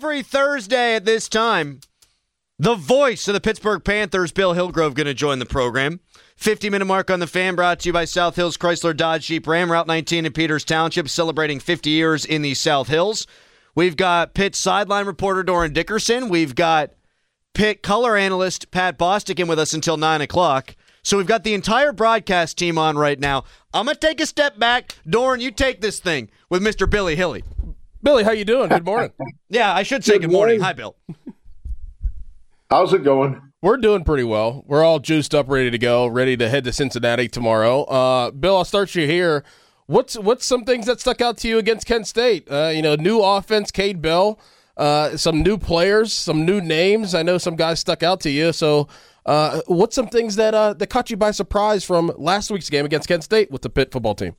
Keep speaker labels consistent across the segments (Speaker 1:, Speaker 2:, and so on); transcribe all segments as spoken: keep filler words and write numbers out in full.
Speaker 1: Every Thursday at this time, the voice of the Pittsburgh Panthers, Bill Hillgrove, going to join the program. fifty-minute mark on the Fan, brought to you by South Hills Chrysler Dodge Jeep Ram, Route nineteen in Peters Township, celebrating fifty years in the South Hills. We've got Pitt sideline reporter Doran Dickerson. We've got Pitt color analyst Pat Bostic in with us until nine o'clock. So we've got the entire broadcast team on right now. I'm going to take a step back. Doran, you take this thing with Mister Billy Hilly.
Speaker 2: Billy, how you doing? Good morning.
Speaker 1: Yeah, I should say good, good morning. morning. Hi, Bill.
Speaker 3: How's it going?
Speaker 2: We're doing pretty well. We're all juiced up, ready to go, ready to head to Cincinnati tomorrow. Uh, Bill, I'll start you here. What's what's some things that stuck out to you against Kent State? Uh, you know, new offense, Cade Bell, uh, some new players, some new names. I know some guys stuck out to you. So uh, what's some things that uh, that caught you by surprise from last week's game against Kent State with the Pitt football team?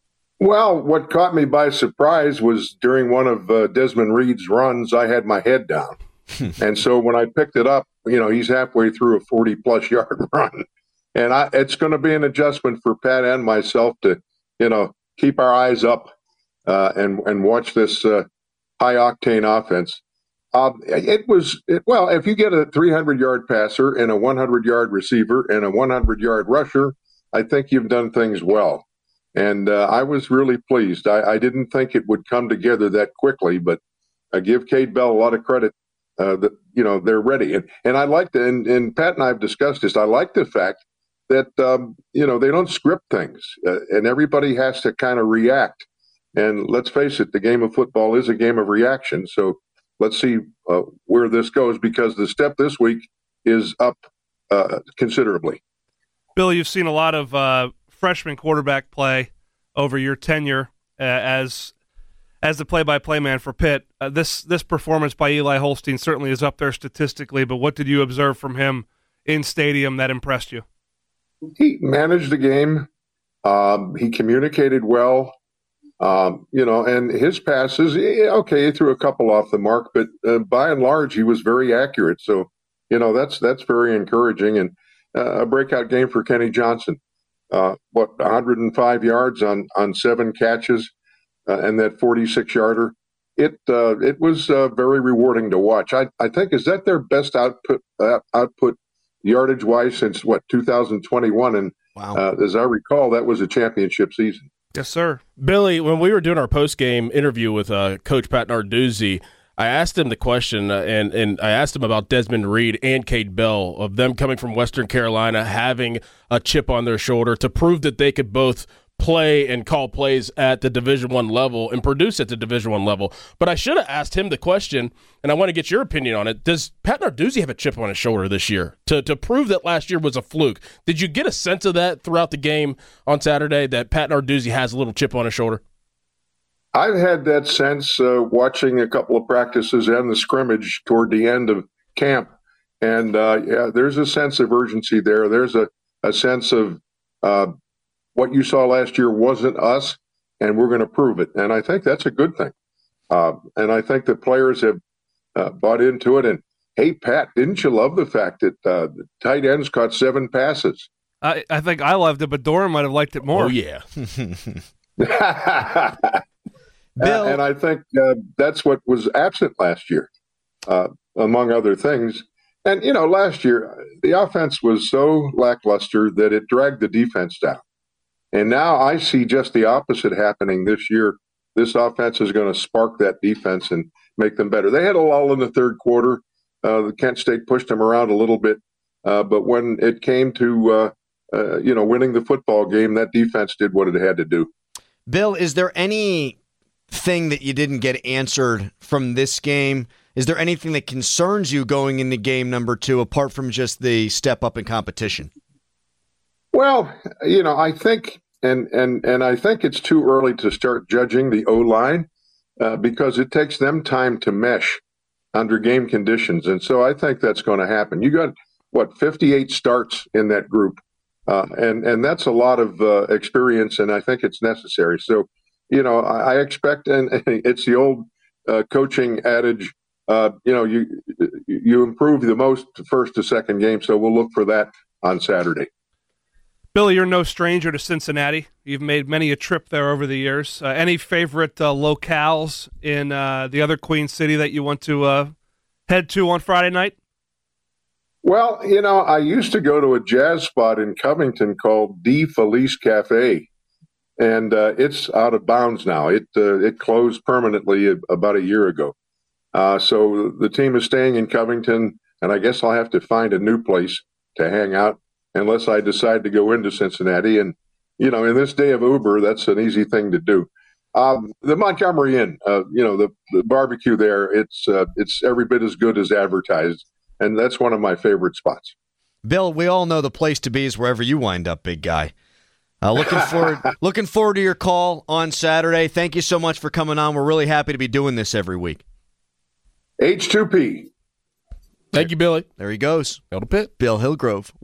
Speaker 3: Well, what caught me by surprise was during one of uh, Desmond Reed's runs, I had my head down. And so when I picked it up, you know, he's halfway through a forty-plus yard run. And I, it's going to be an adjustment for Pat and myself to, you know, keep our eyes up uh, and, and watch this uh, high-octane offense. Um, it was, it, well, if you get a three hundred yard passer and a one hundred yard receiver and a one hundred yard rusher, I think you've done things well. And uh, I was really pleased. I, I didn't think it would come together that quickly, but I give Cade Bell a lot of credit uh, that, you know, they're ready. And and I like the, and, and Pat and I have discussed this, I like the fact that, um, you know, they don't script things uh, and everybody has to kind of react. And let's face it, the game of football is a game of reaction. So let's see uh, where this goes, because the step this week is up uh, considerably.
Speaker 4: Bill, you've seen a lot of uh, freshman quarterback play over your tenure uh, as as the play-by-play man for Pitt. Uh, this this performance by Eli Holstein certainly is up there statistically, but what did you observe from him in stadium that impressed you?
Speaker 3: He managed the game. Um, he communicated well. Um, you know, and his passes, okay, he threw a couple off the mark, but uh, by and large, he was very accurate. So, you know, that's that's very encouraging. And uh, a breakout game for Kenny Johnson. Uh, what, one hundred five yards on, on seven catches uh, and that forty-six yarder. It uh, it was uh, very rewarding to watch. I, I think, is that their best output uh, output yardage-wise since, what, two thousand twenty-one? And wow. uh, as I recall, that was a championship season.
Speaker 4: Yes, sir.
Speaker 2: Billy, when we were doing our post-game interview with uh, Coach Pat Narduzzi, I asked him the question, uh, and, and I asked him about Desmond Reed and Cade Bell, of them coming from Western Carolina, having a chip on their shoulder to prove that they could both play and call plays at the Division One level and produce at the Division One level. But I should have asked him the question, and I want to get your opinion on it. Does Pat Narduzzi have a chip on his shoulder this year to, to prove that last year was a fluke? Did you get a sense of that throughout the game on Saturday, that Pat Narduzzi has a little chip on his shoulder?
Speaker 3: I've had that sense uh, watching a couple of practices and the scrimmage toward the end of camp. And, uh, yeah, there's a sense of urgency there. There's a, a sense of uh, what you saw last year wasn't us, and we're going to prove it. And I think that's a good thing. Uh, and I think the players have uh, bought into it. And, hey, Pat, didn't you love the fact that uh, the tight ends caught seven passes?
Speaker 4: I, I think I loved it, but Doran might have liked it more.
Speaker 2: Oh, yeah.
Speaker 1: Bill.
Speaker 3: Uh, and I think uh, that's what was absent last year, uh, among other things. And, you know, last year, the offense was so lackluster that it dragged the defense down. And now I see just the opposite happening this year. This offense is going to spark that defense and make them better. They had a lull in the third quarter. Uh, the Kent State pushed them around a little bit. Uh, but when it came to, uh, uh, you know, winning the football game, that defense did what it had to do.
Speaker 1: Bill, is there any thing that you didn't get answered from this game? Is there anything that concerns you going into game number two, apart from just the step up in competition?
Speaker 3: Well, you know, I think, and and and I think it's too early to start judging the O-line uh, because it takes them time to mesh under game conditions, and so I think that's going to happen. You got what, fifty-eight starts in that group, uh, and and that's a lot of uh, experience, and I think it's necessary. So, you know, I, I expect, and it's the old uh, coaching adage, uh, you know, you you improve the most first to second game. So we'll look for that on Saturday.
Speaker 4: Billy, you're no stranger to Cincinnati. You've made many a trip there over the years. Uh, any favorite uh, locales in uh, the other Queen City that you want to uh, head to on Friday night?
Speaker 3: Well, you know, I used to go to a jazz spot in Covington called De Felice Cafe, and uh, it's out of bounds now. It uh, it closed permanently about a year ago. Uh, so the team is staying in Covington, and I guess I'll have to find a new place to hang out unless I decide to go into Cincinnati. And, you know, in this day of Uber, that's an easy thing to do. Um, the Montgomery Inn, uh, you know, the, the barbecue there, it's uh, it's every bit as good as advertised. And that's one of my favorite spots.
Speaker 1: Bill, we all know the place to be is wherever you wind up, big guy. Uh, looking forward looking forward to your call on Saturday. Thank you so much for coming on. We're really happy to be doing this every week.
Speaker 3: H two P.
Speaker 2: Thank you, Billy.
Speaker 1: There he goes.
Speaker 2: Go to Pitt.
Speaker 1: Bill Hillgrove.